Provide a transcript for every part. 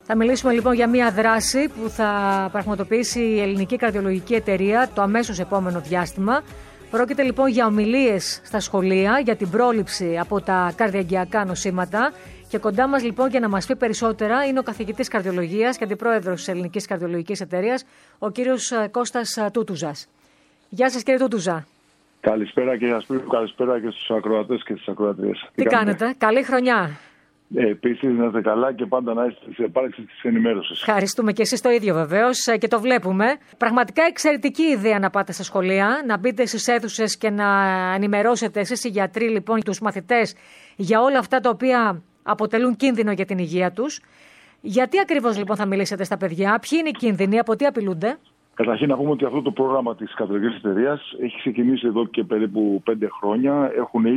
Θα μιλήσουμε λοιπόν για μια δράση που θα πραγματοποιήσει η Ελληνική Καρδιολογική Εταιρεία το αμέσως επόμενο διάστημα. Πρόκειται λοιπόν για ομιλίες στα σχολεία για την πρόληψη από τα καρδιαγγειακά νοσήματα. Και κοντά μας λοιπόν για να μας πει περισσότερα είναι ο καθηγητής καρδιολογίας και αντιπρόεδρος της Ελληνικής Καρδιολογικής Εταιρείας, ο κύριος Κώστας Τούτουζας. Γεια σας κύριε Τούτουζα. Καλησπέρα κύριε Ασπύρου, καλησπέρα και στους ακροατές και στις ακροατρίες. Τι κάνετε, καλή χρονιά. Επίσης να είστε καλά και πάντα να είστε σε επάρεξη της ενημέρωσης. Ευχαριστούμε και εσείς το ίδιο βεβαίως και το βλέπουμε. Πραγματικά εξαιρετική ιδέα να πάτε στα σχολεία, να μπείτε στις αίθουσες και να ενημερώσετε εσείς οι γιατροί λοιπόν τους μαθητές για όλα αυτά τα οποία αποτελούν κίνδυνο για την υγεία τους. Γιατί ακριβώς λοιπόν θα μιλήσετε στα παιδιά, ποιοι είναι οι κίνδυνοι, από τι απειλούνται? Καταρχήν να πούμε ότι αυτό το πρόγραμμα της Καρδιολογικής Εταιρείας έχει ξεκινήσει εδώ και περίπου 5 χρόνια.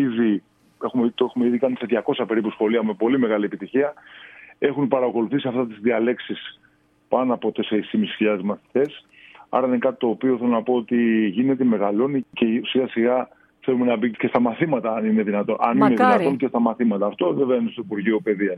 Το έχουμε ήδη κάνει σε 200 περίπου σχολεία με πολύ μεγάλη επιτυχία. Έχουν παρακολουθήσει αυτά τις διαλέξεις πάνω από 4.500 μαθητές. Άρα είναι κάτι το οποίο θέλω να πω ότι γίνεται, μεγαλώνει και σιγά σιγά θέλουμε να μπει και στα μαθήματα, αν είναι δυνατόν. Αν είναι δυνατόν και στα μαθήματα. Αυτό βέβαια είναι στο Υπουργείο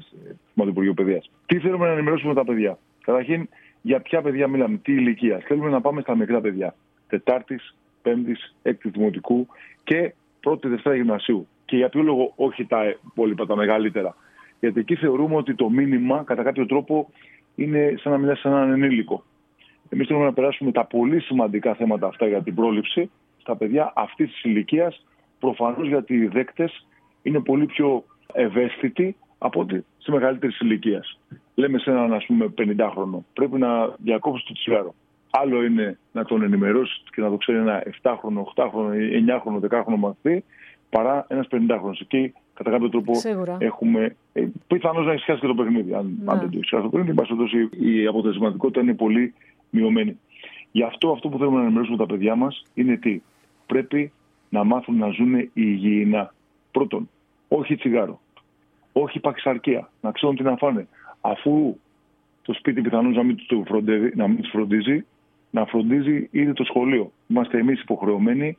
Παιδείας. Τι θέλουμε να ενημερώσουμε τα παιδιά? Καταρχήν, για ποια παιδιά μιλάμε, τι ηλικία? Θέλουμε να πάμε στα μικρά παιδιά. 4η, 5η, 6η δημοτικού και 1η, 2η γυμνασίου. Και για ποιο λόγο όχι τα υπόλοιπα, τα μεγαλύτερα? Γιατί εκεί θεωρούμε ότι το μήνυμα κατά κάποιο τρόπο είναι σαν να μιλάς σε έναν ενήλικο. Εμείς θέλουμε να περάσουμε τα πολύ σημαντικά θέματα αυτά για την πρόληψη στα παιδιά αυτής της ηλικίας. Προφανώς γιατί οι δέκτες είναι πολύ πιο ευαίσθητοι από ότι σε μεγαλύτερης ηλικίας. Λέμε σε έναν 50χρονο, πρέπει να διακόψει το τσιγάρο. Άλλο είναι να τον ενημερώσει και να το ξέρει ένα 7χρονο, 8χρονο, 9χρονο, 10χρονο μαθητή, παρά ένας 50χρονος. Εκεί κατά κάποιο τρόπο σίγουρα έχουμε πιθανώς να έχει χάσει και το παιχνίδι. Αν δεν το έχει χάσει το παιχνίδι, η αποτελεσματικότητα είναι πολύ μειωμένη. Γι' αυτό που θέλουμε να ενημερώσουμε τα παιδιά μας είναι τι? Πρέπει να μάθουν να ζουν υγιεινά. Πρώτον, όχι τσιγάρο. Όχι παξαρκία. Να ξέρουν τι να φάνε. Αφού το σπίτι πιθανώς να μην τους φροντίζει, να φροντίζει ήδη το σχολείο. Είμαστε εμείς υποχρεωμένοι,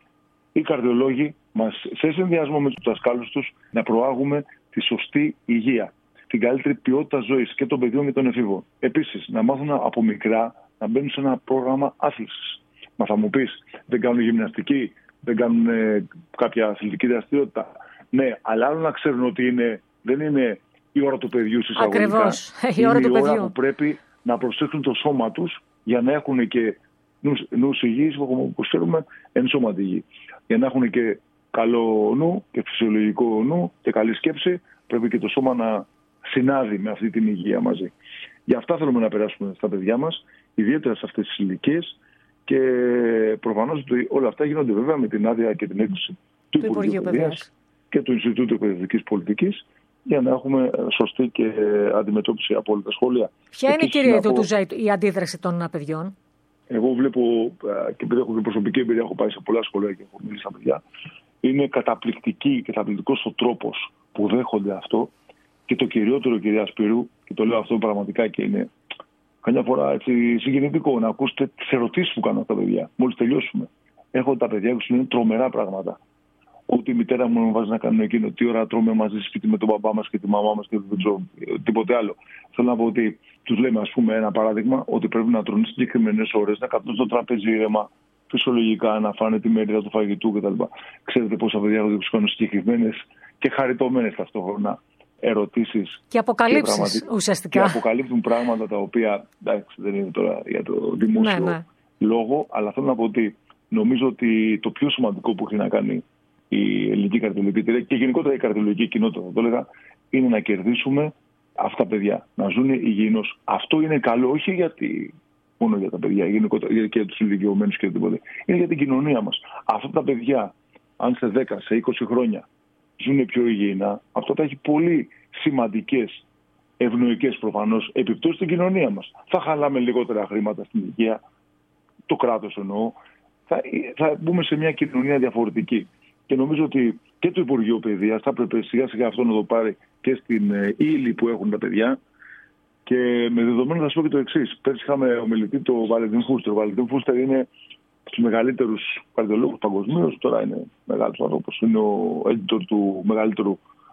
οι καρδιολόγοι μας, σε συνδυασμό με τους δασκάλους τους, να προάγουμε τη σωστή υγεία. Την καλύτερη ποιότητα ζωής και των παιδιών και των εφήβων. Επίσης, να μάθουν από μικρά να μπαίνουν σε ένα πρόγραμμα άθλησης. Μα θα μου πεις, δεν κάνουν γυμναστική, δεν κάνουν κάποια αθλητική δραστηριότητα. Ναι, αλλά άλλο να ξέρουν ότι δεν είναι η ώρα του παιδιού συσσαγωγικά. Ακριβώς, η ώρα του παιδιού. Είναι η ώρα που πρέπει να προσέξουν το σώμα τους για να έχουν και νους υγιείς, όπως ξέρουμε, ενσώματη υγιή. Για να έχουν και καλό νου και φυσιολογικό νου και καλή σκέψη, πρέπει και το σώμα να συνάδει με αυτή την υγεία μαζί. Γι' αυτά θέλουμε να περάσουμε στα παιδιά μας, ιδιαίτερα σε αυτές τις ηλικίες, και προφανώς όλα αυτά γίνονται βέβαια με την άδεια και την έγκριση του Υπουργείου Παιδείας και του Ινστιτούτου Εκπαιδευτικής Πολιτικής, για να έχουμε σωστή και αντιμετώπιση από όλα τα σχόλια. Ποια είναι, κύριε Τούτουζα, η αντίδραση των παιδιών? Εγώ βλέπω, και επειδή έχω και προσωπική εμπειρία, έχω πάει σε πολλά σχολεία και έχω μιλήσει στα παιδιά, είναι καταπληκτικός ο τρόπος που δέχονται αυτό. Και το κυριότερο, κυρία Σπύρου, και το λέω αυτό πραγματικά και είναι καμιά φορά έτσι συγκινητικό, να ακούσετε τις ερωτήσεις που κάνουν τα παιδιά. Μόλις τελειώσουμε, έχω τα παιδιά που σου λένε τρομερά πράγματα. Ότι η μητέρα μου με βάζει να κάνουν εκείνο, τι ώρα τρώμε μαζί σπίτι με τον μπαμπά μας και τη μαμά μας και δεν ξέρω τίποτε άλλο. Θέλω να πω ότι τους λέμε, ας πούμε, ένα παράδειγμα, ότι πρέπει να τρώνε συγκεκριμένες ώρες, να καθούν στο τραπέζι ήρεμα, φυσιολογικά, να φάνε τη μερίδα του φαγητού κτλ. Ξέρετε πόσα παιδιά έχουν κάνουν συγκεκριμένες και χαριτωμένες ταυτόχρονα ερωτήσεις και αποκαλύψεις ουσιαστικά. Και αποκαλύπτουν πράγματα τα οποία, εντάξει, δεν είναι τώρα για το δημόσιο λόγο, αλλά θέλω να πω ότι νομίζω ότι το πιο σημαντικό που έχει να κάνει η Ελληνική Καρδιολογική Εταιρεία και γενικότερα η καρδιολογική κοινότητα, θα το έλεγα, είναι να κερδίσουμε αυτά τα παιδιά, να ζουν υγιεινώς. Αυτό είναι καλό, όχι μόνο για τα παιδιά, γενικότερα και για τους ηλικιωμένους και οτιδήποτε. Είναι για την κοινωνία μας. Αυτά τα παιδιά, αν σε 10, σε 20 χρόνια ζουν πιο υγιεινά, αυτό θα έχει πολύ σημαντικές, ευνοϊκές προφανώς επιπτώσεις στην κοινωνία μας. Θα χαλάμε λιγότερα χρήματα στην υγεία, το κράτος εννοώ, θα μπούμε σε μια κοινωνία διαφορετική. Και νομίζω ότι και το Υπουργείο Παιδείας θα πρέπει σιγά σιγά αυτό να το πάρει και στην ύλη που έχουν τα παιδιά. Και με δεδομένο θα σου πω και το εξής. Πέρσι είχαμε ομιλητή το Βαλεντίν Φούστερ. Ο Βαλεντίν Φούστερ είναι από τους μεγαλύτερους καρδιολόγους παγκοσμίως. Τώρα είναι μεγάλος άνθρωπος. Είναι ο editor του μεγαλύτερου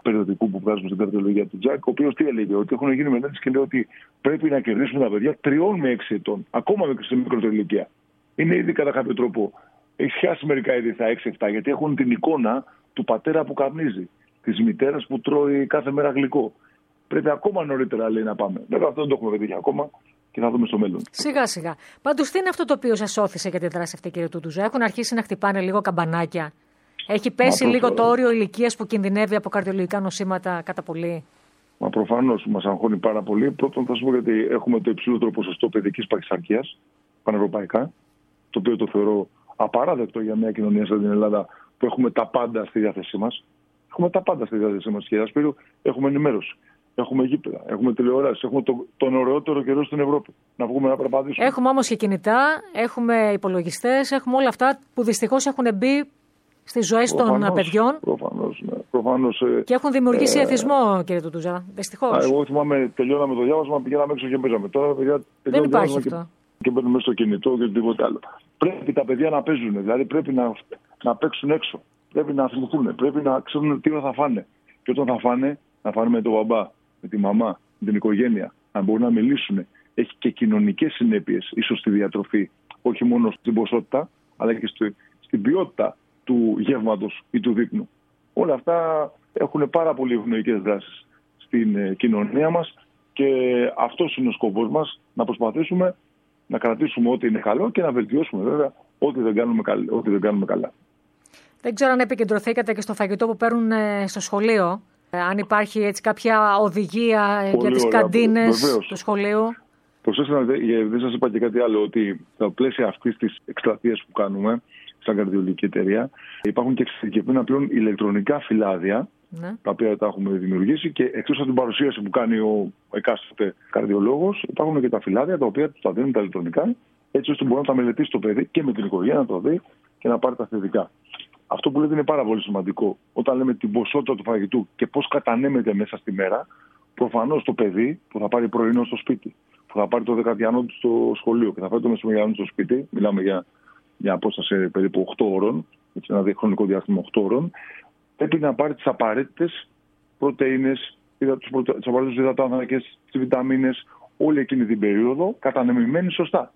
περιοδικού που βγάζουμε στην καρδιολογία του Τζακ, ο οποίος τι έλεγε, ότι έχουν γίνει μελέτες και λέει ότι πρέπει να κερδίσουν τα παιδιά 3 με 6 ετών, ακόμα σε μικρότερη ηλικία. Είναι ήδη κατά κάποιο τρόπο, έχει χάσει μερικά είδη στα 6-7, γιατί έχουν την εικόνα του πατέρα που καπνίζει, της μητέρας που τρώει κάθε μέρα γλυκό. Πρέπει ακόμα νωρίτερα, λέει, να πάμε. Βέβαια, αυτό δεν το έχουμε πετύχει ακόμα και θα δούμε στο μέλλον. Σιγά σιγά. Πάντως, τι είναι αυτό το οποίο σας όθησε για τη δράση αυτή, κύριε Τούτουζα? Έχουν αρχίσει να χτυπάνε λίγο καμπανάκια? Έχει πέσει λίγο το όριο ηλικίας που κινδυνεύει από καρδιολογικά νοσήματα κατά πολύ? Μα προφανώς μας αγχώνει πάρα πολύ. Πρώτον, θα σου πω γιατί έχουμε το υψηλότερο ποσοστό παιδικής παχυσαρκίας πανευρωπαϊκά, το οποίο το θεωρώ απαράδεκτο για μια κοινωνία σαν την Ελλάδα που έχουμε τα πάντα στη διάθεσή μας. Έχουμε τα πάντα στη διάθεσή μας, κύριε Ασπύριου. Έχουμε ενημέρωση. Έχουμε γήπεδα, έχουμε τηλεόραση, έχουμε τον ωραιότερο καιρό στην Ευρώπη. Να βγούμε να περπατήσουμε. Έχουμε όμως και κινητά, έχουμε υπολογιστές, έχουμε όλα αυτά που δυστυχώς έχουν μπει στις ζωές των παιδιών. Προφανώς. Και έχουν δημιουργήσει εθισμό, κύριε Τούτουζα. Δυστυχώς. Εγώ θυμάμαι, τελειώναμε το διάβασμα, πηγαίναμε έξω και παίζαμε. Τώρα, παιδιά, δεν υπάρχει αυτό. Και μπαίνουμε μέσα στο κινητό και οτιδήποτε άλλο. Πρέπει τα παιδιά να παίζουν, δηλαδή πρέπει να παίξουν έξω. Πρέπει να θυμηθούν, πρέπει να ξέρουν τι θα φάνε. Και όταν θα φάνε, να φάνε με τον μπαμπά, με τη μαμά, με την οικογένεια, να μπορούν να μιλήσουν. Έχει και κοινωνικές συνέπειες, ίσως στη διατροφή, όχι μόνο στην ποσότητα, αλλά και στην ποιότητα του γεύματος ή του δείπνου. Όλα αυτά έχουν πάρα πολύ ευνοϊκές δράσεις στην κοινωνία μας και αυτός είναι ο σκοπός μας, να προσπαθήσουμε να κρατήσουμε ό,τι είναι καλό και να βελτιώσουμε βέβαια ό,τι δεν κάνουμε καλά. Δεν ξέρω αν επικεντρωθήκατε και στο φαγητό που παίρνουν στο σχολείο. Αν υπάρχει έτσι κάποια οδηγία για τις καντίνες του σχολείου. Προσέξτε, δεν σας είπα και κάτι άλλο, ότι στα πλαίσια αυτής της εκστρατείας που κάνουμε σαν καρδιολογική εταιρεία υπάρχουν και εξειδικευμένα πλέον ηλεκτρονικά φυλάδια, τα οποία τα έχουμε δημιουργήσει, και εκτός από την παρουσίαση που κάνει ο εκάστοτε καρδιολόγος, υπάρχουν και τα φυλάδια τα οποία τα δίνουν τα ηλεκτρονικά, έτσι ώστε μπορεί να τα μελετήσει το παιδί και με την οικογένεια να το δει και να πάρει τα θετικά. Αυτό που λέτε είναι πάρα πολύ σημαντικό. Όταν λέμε την ποσότητα του φαγητού και πώς κατανέμεται μέσα στη μέρα, προφανώς το παιδί που θα πάρει πρωινό στο σπίτι, που θα πάρει το δεκαδιανό του στο σχολείο και θα πάρει το μεσημεριανό του στο σπίτι, μιλάμε για απόσταση περίπου 8 ώρων, έτσι, ένα χρονικό διάστημα 8 ώρων, πρέπει να πάρει τις απαραίτητες πρωτεΐνες, τις απαραίτητες υδατάνθρακες, τις βιταμίνες, όλη εκείνη την περίοδο κατανεμημένοι σωστά.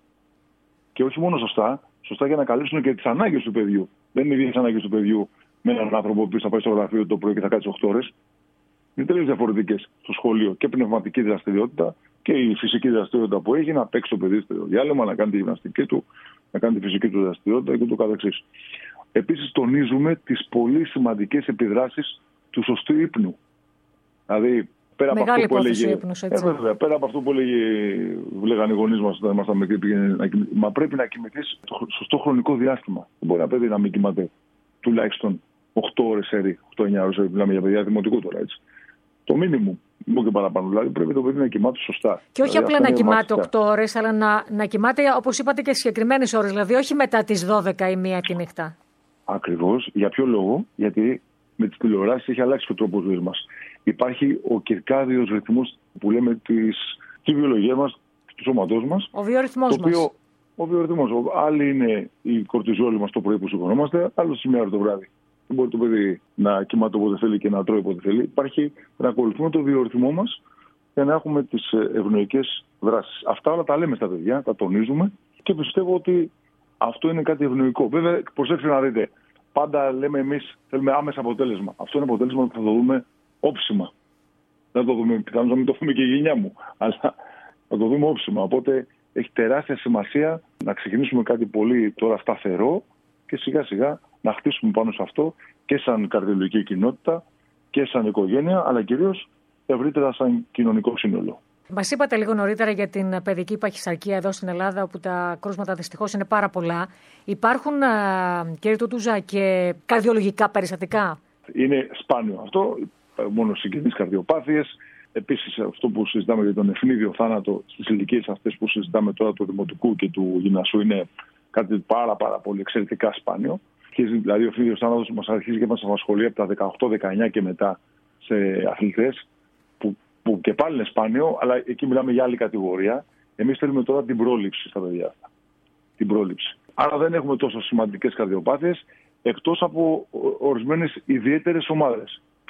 Και όχι μόνο σωστά για να καλύψουν και τις ανάγκες του παιδιού. Δεν είναι οι ίδιες ανάγκες του παιδιού με έναν άνθρωπο που θα πάει στο γραφείο το πρωί και θα κάτσει 8 ώρες. Είναι τελείως διαφορετικές στο σχολείο. Και πνευματική δραστηριότητα και η φυσική δραστηριότητα που έχει, να παίξει το παιδί στο διάλειμμα, να κάνει τη γυμναστική του, να κάνει τη φυσική του δραστηριότητα και το καθεξής. Επίσης, τονίζουμε τις πολύ σημαντικές επιδράσεις του σωστού ύπνου. Δηλαδή, πέρα από αυτό που έλεγε. Πέρα από αυτό που λέγανε οι γονείς μας όταν ήμασταν μικροί, μα πρέπει να κοιμηθείς το σωστό χρονικό διάστημα. Δεν μπορεί ένα παιδί να μην κοιμάται τουλάχιστον 8 ώρες έρη, 8-9 ώρες έρη. Μιλάμε για παιδιά δημοτικού τώρα, έτσι. Το μήνυμο, μου και παραπάνω. Δηλαδή, πρέπει το παιδί να κοιμάται σωστά. Και όχι απλά να κοιμάται 8 ώρες, αλλά να κοιμάται, όπως είπατε, και συγκεκριμένες ώρες. Δηλαδή, όχι μετά τις 12 ή 1 τη νύχτα. Ακριβώς. Για ποιο λόγο? Γιατί με τις τηλεοράσεις έχει αλλάξει ο τρόπος ζωής μας. Υπάρχει ο κυρκάδιος ρυθμός που λέμε τη βιολογία μας, του σώματός μας. Ο βιορυθμός μας. Ο βιορυθμός. Άλλη είναι η κορτιζόλη μας το πρωί που σηκωνόμαστε, άλλο σήμερα το βράδυ. Δεν μπορεί το παιδί να κοιμάται όποτε θέλει και να τρώει όποτε θέλει. Υπάρχει να ακολουθούμε το βιορυθμό μας για να έχουμε τις ευνοϊκές δράσεις. Αυτά όλα τα λέμε στα παιδιά, τα τονίζουμε και πιστεύω ότι αυτό είναι κάτι ευνοϊκό. Βέβαια, προσέξτε να δείτε. Πάντα λέμε εμείς θέλουμε άμεσα αποτέλεσμα. Αυτό είναι αποτέλεσμα που θα το δούμε όψιμα. Δεν θα το δούμε, πιθανώς να μην το δούμε και η γενιά μου, αλλά θα το δούμε όψιμα. Οπότε έχει τεράστια σημασία να ξεκινήσουμε κάτι πολύ τώρα σταθερό και σιγά σιγά να χτίσουμε πάνω σε αυτό και σαν καρδιολογική κοινότητα και σαν οικογένεια, αλλά κυρίως ευρύτερα σαν κοινωνικό σύνολο. Μας είπατε λίγο νωρίτερα για την παιδική παχυσαρκία εδώ στην Ελλάδα, όπου τα κρούσματα δυστυχώς είναι πάρα πολλά. Υπάρχουν, κύριε Τούτουζα, και καρδιολογικά περιστατικά? Είναι σπάνιο αυτό, μόνο συγγενείς καρδιοπάθειες. Επίσης, αυτό που συζητάμε για τον ευνίδιο θάνατο στις ηλικίες αυτές που συζητάμε τώρα του δημοτικού και του γυμνασίου είναι κάτι πάρα πολύ εξαιρετικά σπάνιο. Και δηλαδή ο ευνίδιος θάνατος μας αρχίζει και μας απασχολεί από τα 18-19 και μετά σε αθλητές, που και πάλι είναι σπάνιο, αλλά εκεί μιλάμε για άλλη κατηγορία. Εμείς θέλουμε τώρα την πρόληψη στα παιδιά αυτά. Την πρόληψη. Άρα δεν έχουμε τόσο σημαντικές καρδιοπάθειες, εκτός από ορισμένες ιδιαίτερες ομάδες.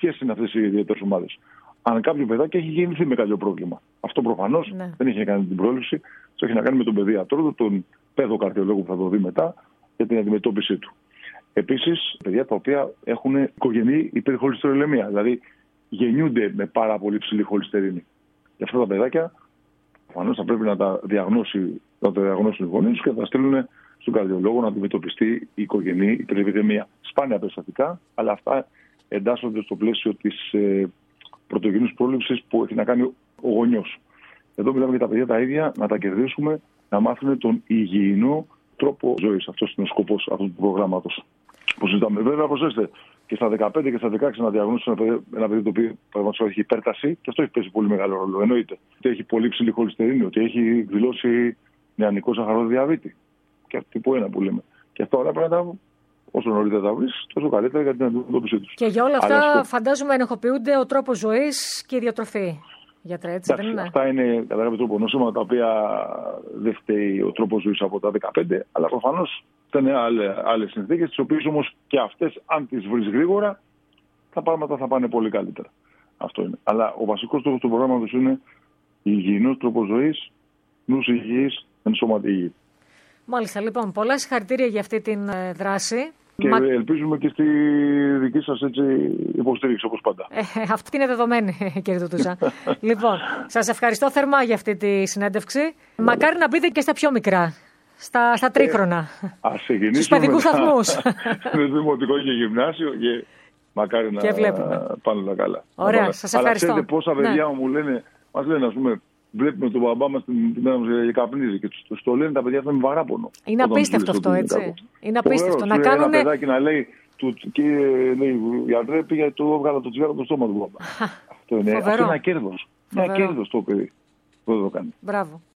ποιες είναι αυτές οι ιδιαίτερες ομάδες. Αν κάποιο παιδάκι έχει γεννηθεί με κάποιο πρόβλημα. Αυτό προφανώς δεν έχει να κάνει με την πρόληψη, αυτό έχει να κάνει με τον παιδίατρό, τον παιδοκαρδιολόγο που θα το δει μετά για την αντιμετώπιση του. Επίσης, παιδιά τα οποία έχουν οικογενή υπερχολυστερολεμία, δηλαδή γεννιούνται με πάρα πολύ ψηλή χολυστερίνη. Και αυτά τα παιδάκια προφανώς θα πρέπει να τα διαγνώσουν οι γονείς και να τα στείλουν στον καρδιολόγο να αντιμετωπιστεί η οικογενή υπερλιπιδεμία. Σπάνια περιστατικά, αλλά αυτά εντάσσονται στο πλαίσιο της πρωτογενούς πρόληψης που έχει να κάνει ο γονιός. Εδώ μιλάμε για τα παιδιά τα ίδια, να τα κερδίσουμε, να μάθουν τον υγιεινό τρόπο ζωής. Αυτός είναι ο σκοπός αυτού του προγράμματος που συζητάμε. Βέβαια, προσέξτε, και στα 15 και στα 16 να διαγνώσουν ένα παιδί το οποίο έχει υπέρταση, και αυτό έχει παίξει πολύ μεγάλο ρόλο. Εννοείται ότι έχει πολύ ψηλή χολυστερίνη, ότι έχει εκδηλώσει νεανικό σαχαρόδι διαβήτη. Και τύπο 1 που λέμε. Και αυτά όλα πρέπει να τα, όσο νωρίτερα τα βρει, τόσο καλύτερα για την αντιμετώπιση του. Και για όλα αυτά, φαντάζομαι, ενεχοποιούνται ο τρόπος ζωής και η διατροφή. Γιατρέ, έτσι δεν είναι? Αυτά είναι κατά κάποιο τρόπο νοσήματα τα οποία δεν φταίει ο τρόπος ζωής από τα 15, αλλά προφανώς ήταν άλλες συνθήκες, τις οποίες όμως και αυτές, αν τις βρεις γρήγορα, τα πράγματα θα πάνε πολύ καλύτερα. Αυτό είναι. Αλλά ο βασικός στόχος του προγράμματος είναι υγιεινός τρόπος ζωής, νους υγιής, εν σώματι υγιή. Μάλιστα, λοιπόν, πολλά συγχαρητήρια για αυτή την δράση. Και ελπίζουμε και στη δική σας υποστήριξη, όπως πάντα. Αυτή είναι δεδομένη, κύριε Τουτούζα. Λοιπόν, σας ευχαριστώ θερμά για αυτή τη συνέντευξη. Μακάρι να μπείτε και στα πιο μικρά, στα τρίχρονα, στους παιδικούς σταθμούς. Με δημοτικό και γυμνάσιο και μακάρι να πάνε όλα καλά. Ωραία, σας ευχαριστώ. Αλλά ξέρετε πόσα παιδιά μας λένε, ας πούμε, βλέπουμε τον μπαμπά μας την μέρα μας καπνίζει και το λένε τα παιδιά αυτά με βαράπονο. Είναι απίστευτο αυτό, έτσι. Είναι απίστευτο να κάνουν. Ένα παιδάκι να λέει, κύριε γιατρέ, πήγα το έβγαλα το τσιγάρο από το στόμα του μπαμπά. Αυτό είναι ένα κέρδος. Ένα κέρδος το παιδί. Δεν το κάνει. Μπράβο.